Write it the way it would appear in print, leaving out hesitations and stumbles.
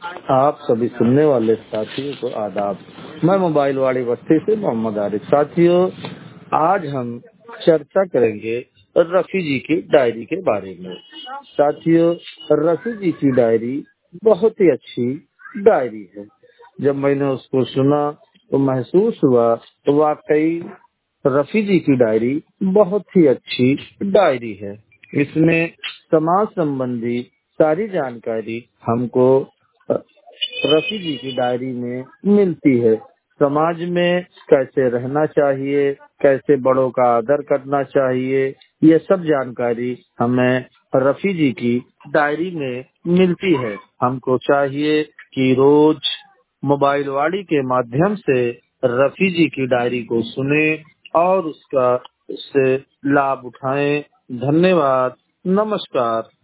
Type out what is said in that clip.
आप सभी सुनने वाले साथियों को आदाब। मैं मोबाइल वाली बस्ती से मोहम्मद आरिफ। साथियों, आज हम चर्चा करेंगे रफी जी की डायरी के बारे में। साथियों, रफी जी की डायरी बहुत ही अच्छी डायरी है। जब मैंने उसको सुना तो महसूस हुआ तो वाकई रफी जी की डायरी बहुत ही अच्छी डायरी है। इसमें समाज संबंधी सारी जानकारी हमको रफी जी की डायरी में मिलती है। समाज में कैसे रहना चाहिए, कैसे बड़ों का आदर करना चाहिए, ये सब जानकारी हमें रफी जी की डायरी में मिलती है। हमको चाहिए कि रोज मोबाइल वाड़ी के माध्यम से रफी जी की डायरी को सुने और उसका उससे लाभ उठाएं। धन्यवाद। नमस्कार।